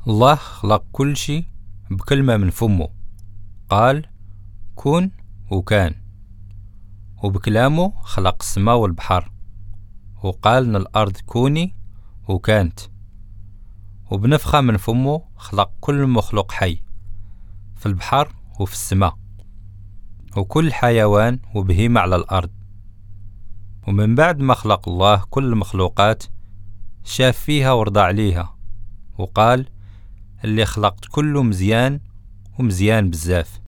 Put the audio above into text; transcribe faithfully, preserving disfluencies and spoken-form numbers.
الله خلق كل شي بكلمة من فمه، قال كن وكان. وبكلامه خلق السماء والبحر، وقال ان الارض كوني وكانت. وبنفخة من فمه خلق كل مخلوق حي في البحر وفي السماء، وكل حيوان وبهيمة على الارض. ومن بعد ما خلق الله كل المخلوقات شاف فيها ورضى عليها، وقال اللي خلقت كله مزيان ومزيان بزاف.